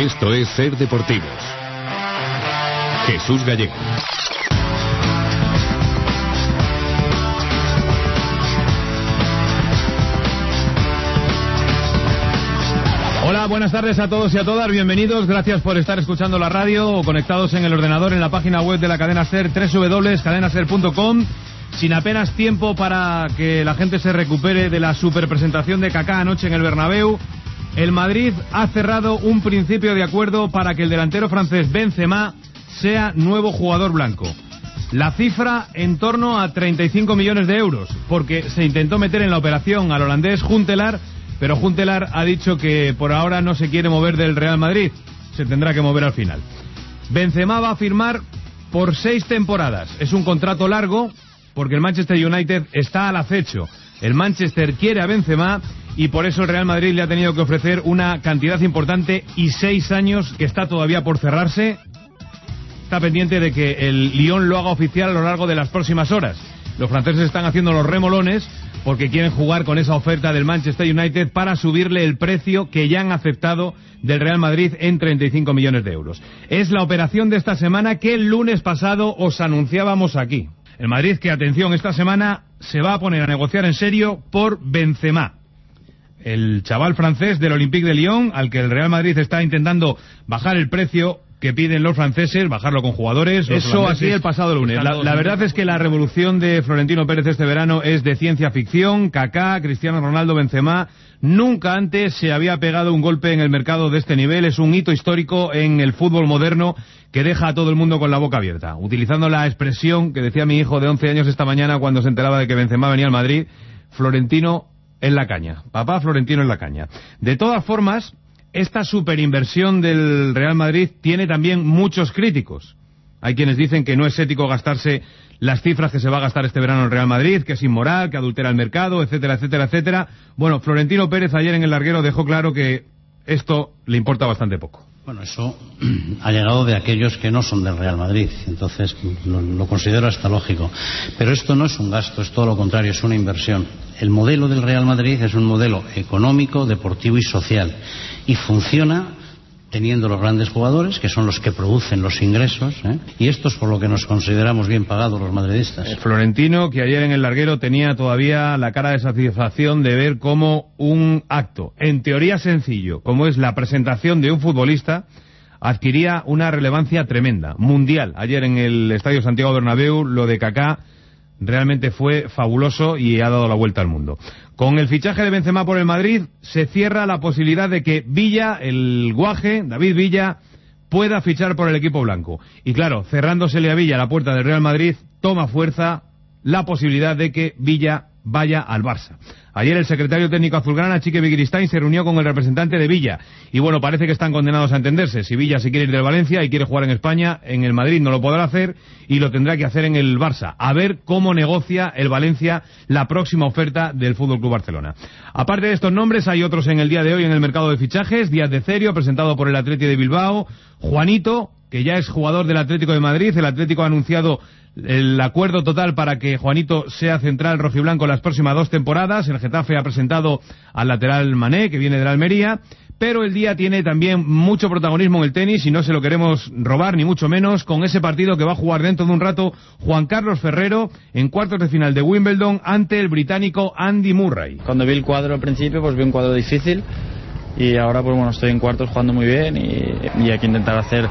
Esto es Ser Deportivos. Jesús Gallego. Hola, buenas tardes a todos y a todas, bienvenidos, gracias por estar escuchando la radio o conectados en el ordenador en la página web de la cadena SER, www.cadenaser.com. Sin apenas tiempo para que la gente se recupere de la superpresentación de Kaká anoche en el Bernabéu, el Madrid ha cerrado un principio de acuerdo para que el delantero francés Benzema sea nuevo jugador blanco. La cifra en torno a 35 millones de euros, porque se intentó meter en la operación al holandés Huntelaar, pero Huntelaar ha dicho que por ahora no se quiere mover del Real Madrid, se tendrá que mover al final. Benzema va a firmar por 6 temporadas, es un contrato largo, porque el Manchester United está al acecho. El Manchester quiere a Benzema y por eso el Real Madrid le ha tenido que ofrecer una cantidad importante y 6 años que está todavía por cerrarse. Está pendiente de que el Lyon lo haga oficial a lo largo de las próximas horas. Los franceses están haciendo los remolones porque quieren jugar con esa oferta del Manchester United para subirle el precio que ya han aceptado del Real Madrid en 35 millones de euros. Es la operación de esta semana que el lunes pasado os anunciábamos aquí. El Madrid, que atención, esta semana se va a poner a negociar en serio por Benzema, el chaval francés del Olympique de Lyon, al que el Real Madrid está intentando bajar el precio que piden los franceses, bajarlo con jugadores. Eso así el pasado lunes. La verdad es que la revolución de Florentino Pérez este verano es de ciencia ficción. Kaká, Cristiano Ronaldo, Benzema. Nunca antes se había pegado un golpe en el mercado de este nivel. Es un hito histórico en el fútbol moderno que deja a todo el mundo con la boca abierta. Utilizando la expresión que decía mi hijo de 11 años esta mañana cuando se enteraba de que Benzema venía al Madrid, Florentino en la caña. Papá Florentino en la caña. De todas formas, esta superinversión del Real Madrid tiene también muchos críticos. Hay quienes dicen que no es ético gastarse las cifras que se va a gastar este verano el Real Madrid, que es inmoral, que adultera el mercado, etcétera, etcétera, etcétera. Bueno, Florentino Pérez ayer en el larguero dejó claro que esto le importa bastante poco. Bueno, eso ha llegado de aquellos que no son del Real Madrid, entonces lo considero hasta lógico. Pero esto no es un gasto, es todo lo contrario, es una inversión. El modelo del Real Madrid es un modelo económico, deportivo y social, y funciona teniendo los grandes jugadores, que son los que producen los ingresos, y esto es por lo que nos consideramos bien pagados los madridistas. Florentino, que ayer en el larguero tenía todavía la cara de satisfacción de ver cómo un acto, en teoría sencillo, como es la presentación de un futbolista, adquiría una relevancia tremenda, mundial. Ayer en el Estadio Santiago Bernabéu, lo de Kaká realmente fue fabuloso y ha dado la vuelta al mundo. Con el fichaje de Benzema por el Madrid se cierra la posibilidad de que Villa, el guaje, David Villa, pueda fichar por el equipo blanco. Y claro, cerrándosele a Villa la puerta del Real Madrid, toma fuerza la posibilidad de que Villa vaya al Barça. Ayer el secretario técnico azulgrana, Chique Begiristain, se reunió con el representante de Villa. Y bueno, parece que están condenados a entenderse. Si Villa se quiere ir del Valencia y quiere jugar en España, en el Madrid no lo podrá hacer y lo tendrá que hacer en el Barça. A ver cómo negocia el Valencia la próxima oferta del FC Barcelona. Aparte de estos nombres, hay otros en el día de hoy en el mercado de fichajes. Díaz de Cerio, presentado por el Atleti de Bilbao. Juanito, que ya es jugador del Atlético de Madrid. El Atlético ha anunciado el acuerdo total para que Juanito sea central rojiblanco las próximas 2 temporadas. El Getafe ha presentado al lateral Mané, que viene de la Almería. Pero el día tiene también mucho protagonismo en el tenis y no se lo queremos robar, ni mucho menos, con ese partido que va a jugar dentro de un rato Juan Carlos Ferrero en cuartos de final de Wimbledon ante el británico Andy Murray. Cuando vi el cuadro al principio, pues vi un cuadro difícil y ahora pues bueno, estoy en cuartos jugando muy bien y hay que intentar hacer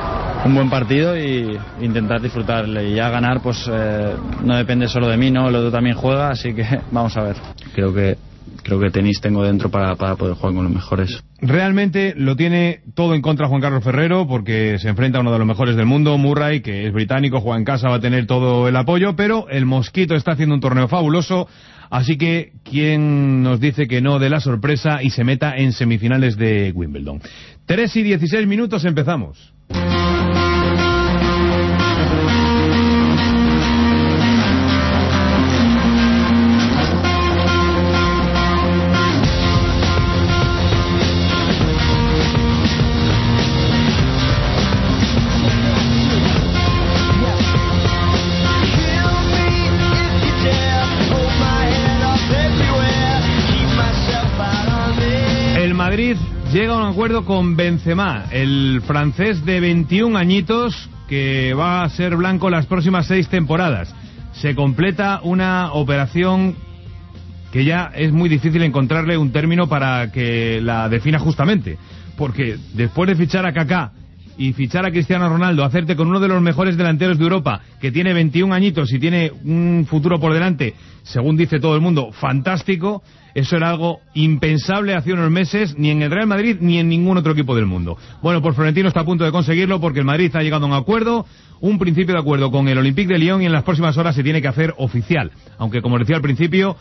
un buen partido y intentar disfrutarle. Y ya ganar pues no depende solo de mí, ¿no? El otro también juega, así que vamos a ver. Creo que tenis tengo dentro para poder jugar con los mejores. Realmente lo tiene todo en contra Juan Carlos Ferrero porque se enfrenta a uno de los mejores del mundo, Murray, que es británico, juega en casa, va a tener todo el apoyo, pero el Mosquito está haciendo un torneo fabuloso, así que ¿quién nos dice que no de la sorpresa y se meta en semifinales de Wimbledon? 3:16, empezamos. Madrid llega a un acuerdo con Benzema, el francés de 21 añitos que va a ser blanco las próximas 6 temporadas. Se completa una operación que ya es muy difícil encontrarle un término para que la defina justamente, porque después de fichar a Kaká y fichar a Cristiano Ronaldo, hacerte con uno de los mejores delanteros de Europa, que tiene 21 añitos y tiene un futuro por delante, según dice todo el mundo, fantástico, eso era algo impensable hace unos meses, ni en el Real Madrid ni en ningún otro equipo del mundo. Bueno, pues Florentino está a punto de conseguirlo porque el Madrid ha llegado a un acuerdo, un principio de acuerdo con el Olympique de Lyon, y en las próximas horas se tiene que hacer oficial. Aunque, como decía al principio,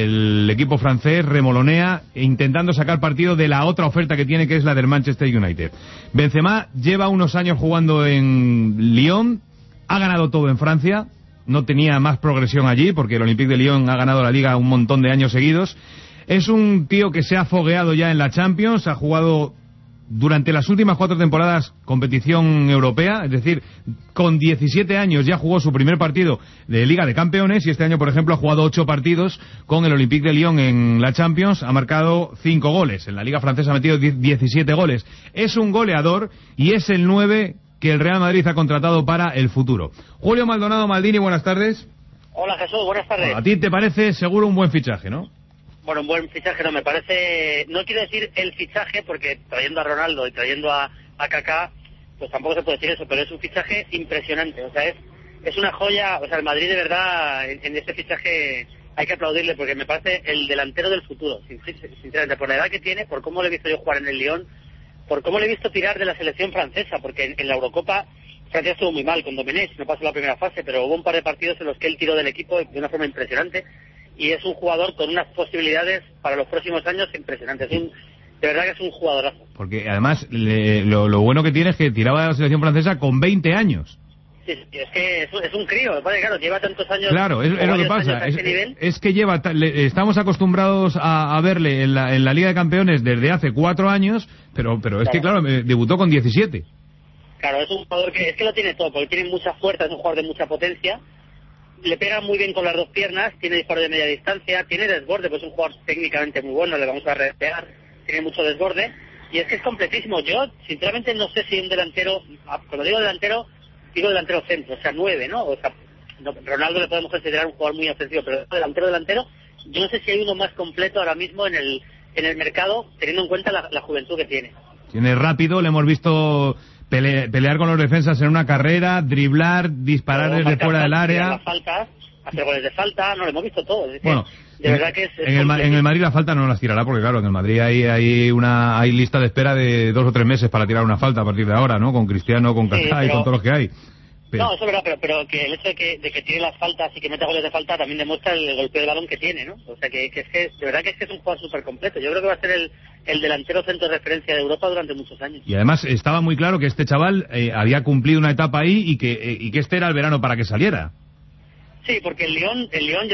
el equipo francés remolonea intentando sacar partido de la otra oferta que tiene, que es la del Manchester United. Benzema lleva unos años jugando en Lyon, ha ganado todo en Francia, no tenía más progresión allí porque el Olympique de Lyon ha ganado la Liga un montón de años seguidos. Es un tío que se ha fogueado ya en la Champions, ha jugado durante las últimas 4 temporadas competición europea, es decir, con 17 años ya jugó su primer partido de Liga de Campeones, y este año, por ejemplo, ha jugado 8 partidos con el Olympique de Lyon en la Champions, ha marcado 5 goles, en la Liga Francesa ha metido 17 goles. Es un goleador y es el 9 que el Real Madrid ha contratado para el futuro. Julio Maldonado Maldini, buenas tardes. Hola Jesús, buenas tardes. A ti te parece seguro un buen fichaje, ¿no? Bueno, un buen fichaje no me parece, no quiero decir el fichaje, porque trayendo a Ronaldo y trayendo a Kaká, pues tampoco se puede decir eso, pero es un fichaje impresionante, o sea, es una joya, o sea, el Madrid de verdad, en este fichaje hay que aplaudirle, porque me parece el delantero del futuro, sinceramente, por la edad que tiene, por cómo le he visto yo jugar en el Lyon, por cómo le he visto tirar de la selección francesa, porque en la Eurocopa Francia estuvo muy mal con Domenech, no pasó la primera fase, pero hubo un par de partidos en los que él tiró del equipo de una forma impresionante, y es un jugador con unas posibilidades para los próximos años impresionantes. De verdad que es un jugadorazo. Porque además lo bueno que tiene es que tiraba de la selección francesa con 20 años. Sí, es que es un crío, claro, lleva tantos años. Claro, es lo que pasa. Es que lleva, estamos acostumbrados a verle en la Liga de Campeones desde hace 4 años, pero claro. Es que claro, debutó con 17. Claro, es un jugador que lo tiene todo, porque tiene mucha fuerza, es un jugador de mucha potencia. Le pega muy bien con las 2 piernas, tiene disparo de media distancia, tiene desborde, pues es un jugador técnicamente muy bueno, le vamos a repear, tiene mucho desborde, y es que es completísimo. Yo, sinceramente, no sé si un delantero, cuando digo delantero delantero centro, o sea, 9, ¿no? O sea, Ronaldo le podemos considerar un jugador muy ofensivo, pero delantero, yo no sé si hay uno más completo ahora mismo en el mercado, teniendo en cuenta la juventud que tiene. Tiene rápido, le hemos visto pelear con los defensas en una carrera, driblar, disparar desde fuera del área. Las faltas, hacer goles de falta, no lo hemos visto todo. Es decir, bueno, de verdad que en el Madrid la falta no las tirará, porque claro, en el Madrid hay lista de espera de 2 o 3 meses para tirar una falta a partir de ahora, ¿no? Con Cristiano, con Kaká y con todos los que hay. No, eso es verdad, pero que el hecho de que tire las faltas y que meta goles de falta también demuestra el golpeo de balón que tiene, ¿no? O sea, que es que de verdad que es un jugador súper completo. Yo creo que va a ser el delantero centro de referencia de Europa durante muchos años. Y además estaba muy claro que este chaval había cumplido una etapa ahí y que este era el verano para que saliera. Sí, porque el Lyon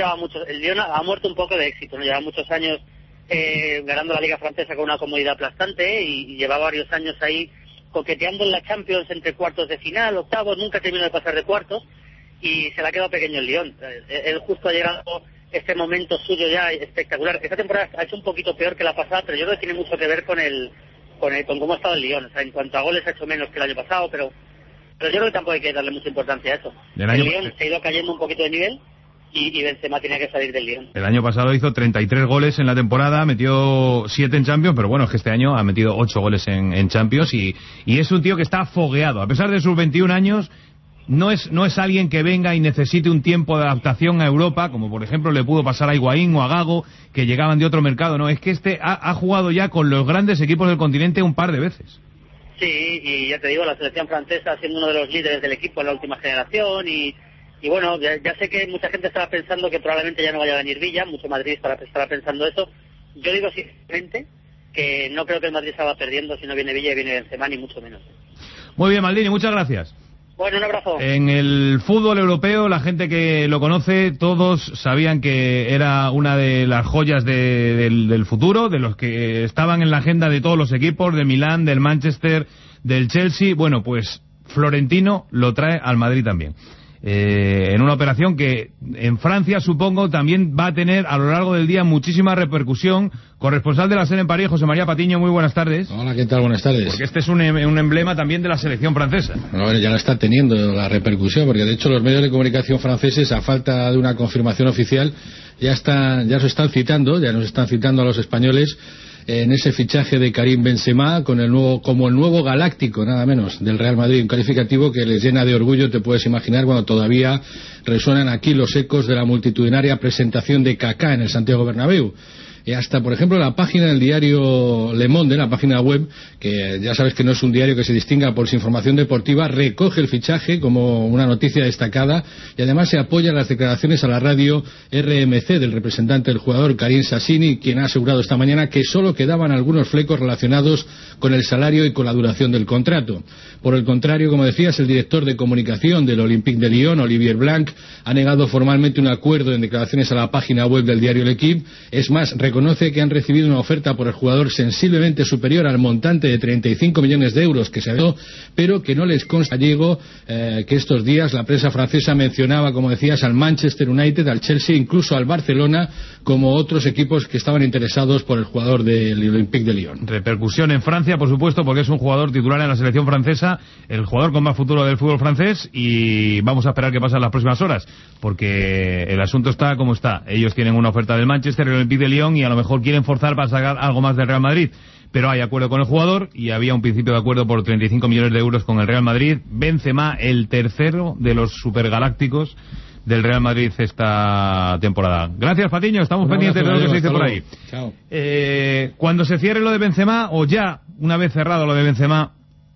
ha muerto un poco de éxito, ¿no? Lleva muchos años ganando la Liga Francesa con una comodidad aplastante y llevaba varios años ahí coqueteando en la Champions entre cuartos de final, octavos, nunca terminó de pasar de cuartos, y se le ha quedado pequeño el Lyon. Él justo ha llegado este momento suyo ya espectacular. Esta temporada ha hecho un poquito peor que la pasada, pero yo creo que tiene mucho que ver con cómo ha estado el Lyon. O sea, en cuanto a goles ha hecho menos que el año pasado, pero yo creo que tampoco hay que darle mucha importancia a eso. El Lyon se ha ido cayendo un poquito de nivel, y Benzema tenía que salir del Lyon. El año pasado hizo 33 goles en la temporada, metió 7 en Champions, pero bueno, es que este año ha metido 8 goles en Champions, y es un tío que está fogueado. A pesar de sus 21 años, no es alguien que venga y necesite un tiempo de adaptación a Europa, como por ejemplo le pudo pasar a Higuaín o a Gago, que llegaban de otro mercado. No, es que ha jugado ya con los grandes equipos del continente un par de veces. Sí, y ya te digo, la selección francesa siendo uno de los líderes del equipo en la última generación, y bueno, ya sé que mucha gente estará pensando que probablemente ya no vaya a venir Villa, mucho Madrid estará pensando eso. Yo digo sinceramente que no creo que el Madrid se va perdiendo si no viene Villa y viene Benzema, ni mucho menos. Muy bien, Maldini, muchas gracias. Bueno, un abrazo. En el fútbol europeo, la gente que lo conoce, todos sabían que era una de las joyas del futuro, de los que estaban en la agenda de todos los equipos, de Milán, del Manchester, del Chelsea. Bueno, pues Florentino lo trae al Madrid también. en una operación que en Francia, supongo, también va a tener a lo largo del día muchísima repercusión. Corresponsal de la SER en París, José María Patiño, muy buenas tardes. Hola, ¿qué tal? Buenas tardes. Porque este es un emblema también de la selección francesa. Bueno, ya la está teniendo la repercusión, porque de hecho los medios de comunicación franceses, a falta de una confirmación oficial, ya nos están citando a los españoles en ese fichaje de Karim Benzema como el nuevo galáctico, nada menos, del Real Madrid, un calificativo que les llena de orgullo, te puedes imaginar, cuando todavía resuenan aquí los ecos de la multitudinaria presentación de Kaká en el Santiago Bernabéu. Y hasta, por ejemplo, la página del diario Le Monde, la página web, que ya sabes que no es un diario que se distinga por su información deportiva, recoge el fichaje como una noticia destacada y además se apoya en las declaraciones a la radio RMC del representante del jugador, Karim Sassini, quien ha asegurado esta mañana que solo quedaban algunos flecos relacionados con el salario y con la duración del contrato. Por el contrario, como decías, el director de comunicación del Olympique de Lyon, Olivier Blanc, ha negado formalmente un acuerdo en declaraciones a la página web del diario L'Equipe. Es más, reconoce que han recibido una oferta por el jugador sensiblemente superior al montante de 35 millones de euros que se ha dado, pero que no les consta gallego que estos días la prensa francesa mencionaba, como decías, al Manchester United, al Chelsea, incluso al Barcelona, como otros equipos que estaban interesados por el jugador del Olympique de Lyon. Repercusión en Francia, por supuesto, porque es un jugador titular en la selección francesa, el jugador con más futuro del fútbol francés, y vamos a esperar qué pasa en las próximas horas, porque el asunto está como está. Ellos tienen una oferta del Manchester, el Olympique de Lyon, y a lo mejor quieren forzar para sacar algo más del Real Madrid, pero hay acuerdo con el jugador y había un principio de acuerdo por 35 millones de euros con el Real Madrid. Benzema, el tercero de los supergalácticos del Real Madrid esta temporada. Gracias, Patiño, estamos pendientes de lo que se dice por ahí. Chao. Cuando se cierre lo de Benzema, o ya una vez cerrado lo de Benzema,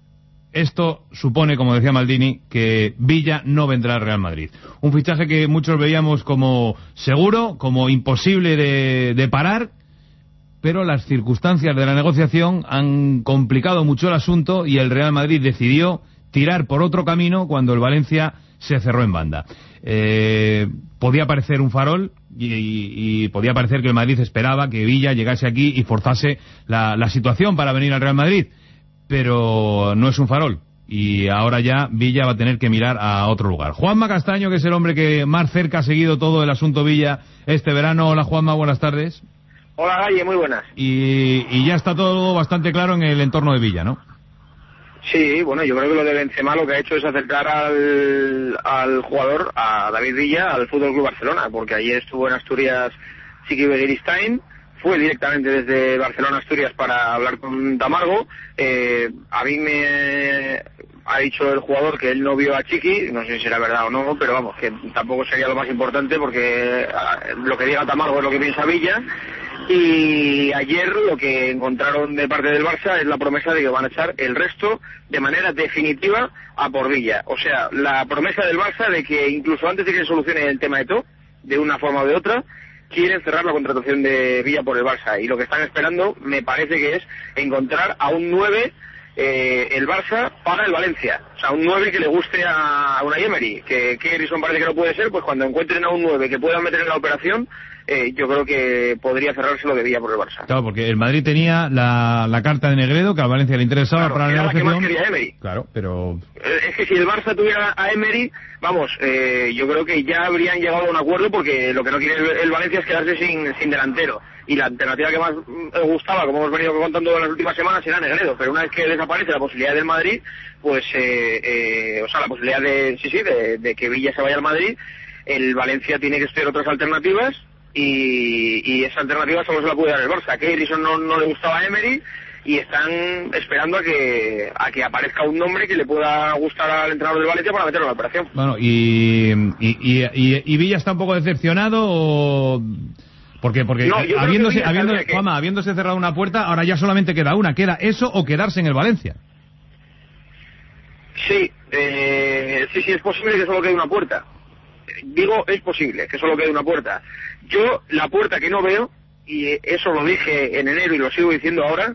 esto supone, como decía Maldini, que Villa no vendrá al Real Madrid. Un fichaje que muchos veíamos como seguro, como imposible de parar, pero las circunstancias de la negociación han complicado mucho el asunto y el Real Madrid decidió tirar por otro camino cuando el Valencia se cerró en banda. Podía parecer un farol y podía parecer que el Madrid esperaba que Villa llegase aquí y forzase la situación para venir al Real Madrid, pero no es un farol y ahora ya Villa va a tener que mirar a otro lugar. Juanma Castaño, que es el hombre que más cerca ha seguido todo el asunto Villa este verano. Hola, Juanma, buenas tardes. Hola, Galle, muy buenas. Y ya está todo bastante claro en el entorno de Villa, ¿no? Sí, bueno, yo creo que lo de Benzema lo que ha hecho es acercar al jugador, a David Villa, al Fútbol Club Barcelona, porque ayer estuvo en Asturias Chiqui Begiristain, fue directamente desde Barcelona a Asturias para hablar con Tamargo. A mí me ha dicho el jugador que él no vio a Chiqui, no sé si será verdad o no, pero vamos, que tampoco sería lo más importante porque lo que diga Tamargo es lo que piensa Villa. Y ayer lo que encontraron de parte del Barça es la promesa de que van a echar el resto de manera definitiva a por Villa. O sea, la promesa del Barça de que incluso antes de que se solucione el tema de todo, de una forma o de otra, quieren cerrar la contratación de Villa por el Barça. Y lo que están esperando, me parece que es encontrar a un 9 el Barça para el Valencia. O sea, un 9 que le guste a Unai Emery. Que Harrison parece que no puede ser, pues cuando encuentren a un 9 que puedan meter en la operación, yo creo que podría cerrarse lo de Villa por el Barça. Claro, porque el Madrid tenía la carta de Negredo, que al Valencia le interesaba, claro, para la negociación. La que más quería Emery. Claro, pero... Es que si el Barça tuviera a Emery, vamos, yo creo que ya habrían llegado a un acuerdo, porque lo que no quiere el Valencia es quedarse sin delantero. Y la alternativa que más me gustaba, como hemos venido contando en las últimas semanas, era Negredo. Pero una vez que desaparece la posibilidad del Madrid, pues, o sea, la posibilidad de que Villa se vaya al Madrid, el Valencia tiene que estudiar otras alternativas. Y esa alternativa solo se la puede dar el Barça. Que Harrison no le gustaba a Emery y están esperando a que aparezca un nombre que le pueda gustar al entrenador del Valencia para meterlo en la operación. Bueno, y Villa está un poco decepcionado o... Porque no, habiéndose cerrado una puerta, ahora ya solamente queda una. ¿Queda eso o quedarse en el Valencia? Sí, es posible que solo quede una puerta. Digo, es posible que solo quede una puerta. Yo, la puerta que no veo, y eso lo dije en enero y lo sigo diciendo ahora,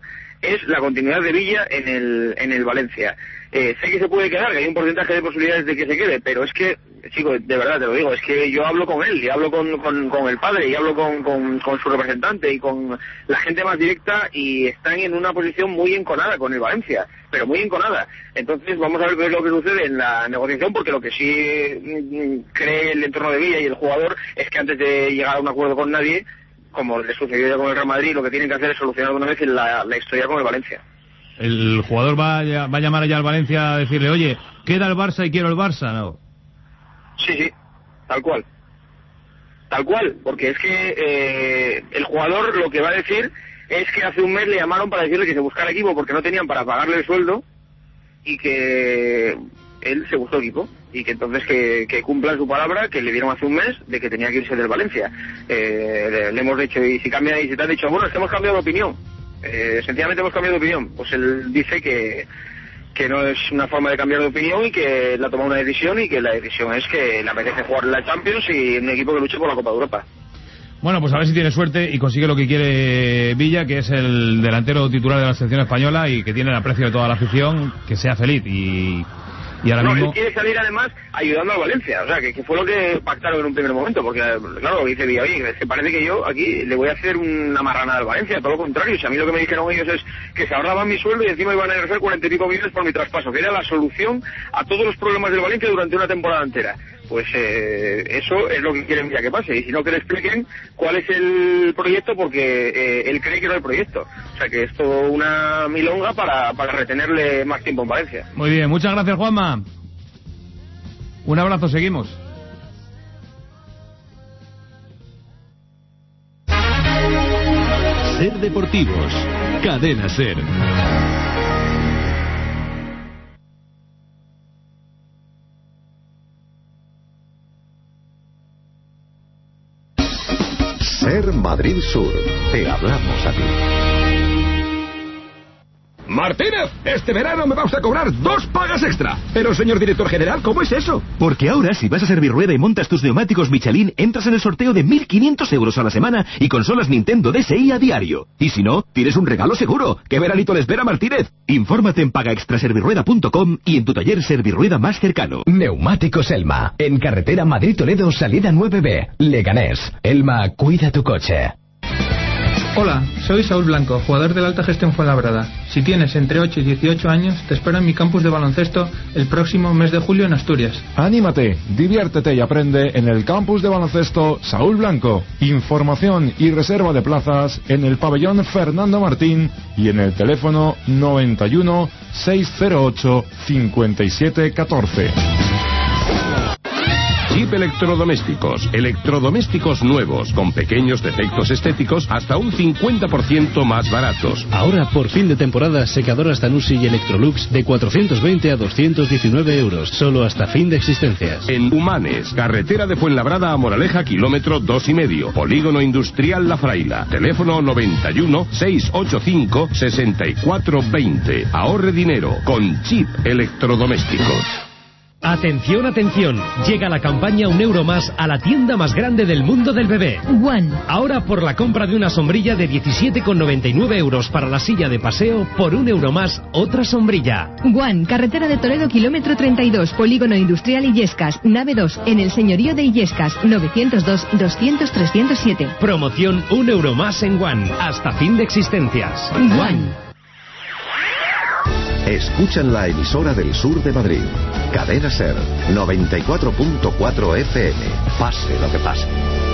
es la continuidad de Villa en el Valencia. Sé que se puede quedar, que hay un porcentaje de posibilidades de que se quede, pero es que, chico, de verdad te lo digo, es que yo hablo con él, y hablo con el padre, y hablo con su representante, y con la gente más directa, y están en una posición muy enconada con el Valencia, pero muy enconada. Entonces vamos a ver qué es lo que sucede en la negociación, porque lo que sí cree el entorno de Villa y el jugador es que antes de llegar a un acuerdo con nadie, como le sucedió ya con el Real Madrid, lo que tienen que hacer es solucionar de una vez la historia con el Valencia. ¿El jugador va a llamar allá al Valencia a decirle, oye, queda el Barça y quiero el Barça? No. Sí, tal cual, porque es que el jugador lo que va a decir es que hace un mes le llamaron para decirle que se buscara equipo porque no tenían para pagarle el sueldo, y que él se buscó equipo, y que entonces que cumplan su palabra que le dieron hace un mes de que tenía que irse del Valencia. Le hemos dicho, y si te han dicho, bueno, es que hemos cambiado de opinión, sencillamente hemos cambiado de opinión, pues él dice que no es una forma de cambiar de opinión, y que él ha tomado una decisión, y que la decisión es que le apetece jugar la Champions y un equipo que luche por la Copa de Europa. Bueno, pues a ver si tiene suerte y consigue lo que quiere Villa, que es el delantero titular de la selección española y que tiene el aprecio de toda la afición, que sea feliz. Y ahora mismo... él quiere salir además ayudando al Valencia, o sea, que fue lo que pactaron en un primer momento, porque claro, dice Villa, oye, se parece que yo aquí le voy a hacer una marranada al Valencia, todo lo contrario. Si a mí lo que me dijeron ellos es que se ahorraban mi sueldo y encima iban a ejercer 40 y pico millones por mi traspaso, que era la solución a todos los problemas del Valencia durante una temporada entera. Pues eso es lo que quieren ya que pase, y si no, que le expliquen cuál es el proyecto, porque él cree que no hay proyecto, o sea que es todo una milonga para retenerle más tiempo en Valencia. Muy bien, muchas gracias, Juanma. Un abrazo, seguimos. Ser Deportivos, Cadena Ser. Ser Madrid Sur, te hablamos a ti. Martínez, este verano me va usted a cobrar 2 pagas extra. Pero, señor director general, ¿cómo es eso? Porque ahora, si vas a Servirueda y montas tus neumáticos Michelin, entras en el sorteo de 1.500 euros a la semana y consolas Nintendo DSi a diario. Y si no, tienes un regalo seguro. ¿Qué veranito le espera, Martínez? Infórmate en pagaextraservirueda.com y en tu taller Servirueda más cercano. Neumáticos Elma, en carretera Madrid-Toledo, salida 9B, Leganés. Elma, cuida tu coche. Hola, soy Saúl Blanco, jugador de la Alta Gestión Fuenlabrada. Si tienes entre 8 y 18 años, te espero en mi campus de baloncesto el próximo mes de julio en Asturias. Anímate, diviértete y aprende en el campus de baloncesto Saúl Blanco. Información y reserva de plazas en el pabellón Fernando Martín y en el teléfono 91 608 5714. Chip Electrodomésticos. Electrodomésticos nuevos, con pequeños defectos estéticos, hasta un 50% más baratos. Ahora, por fin de temporada, secadoras Zanussi y Electrolux de 420 a 219 euros, solo hasta fin de existencias. En Humanes, carretera de Fuenlabrada a Moraleja, kilómetro 2,5, Polígono Industrial La Fraila. Teléfono 91 685 6420. Ahorre dinero con Chip Electrodomésticos. Atención, atención, llega la campaña €1 más a la tienda más grande del mundo del bebé. One. Ahora por la compra de una sombrilla de 17,99 euros para la silla de paseo, por €1 más, otra sombrilla. One, carretera de Toledo, kilómetro 32, Polígono Industrial Illescas, nave 2, en el señorío de Illescas, 902 200 307. Promoción €1 más en One, hasta fin de existencias. One. Escuchan la emisora del sur de Madrid. Cadena Ser, 94.4 FM. Pase lo que pase.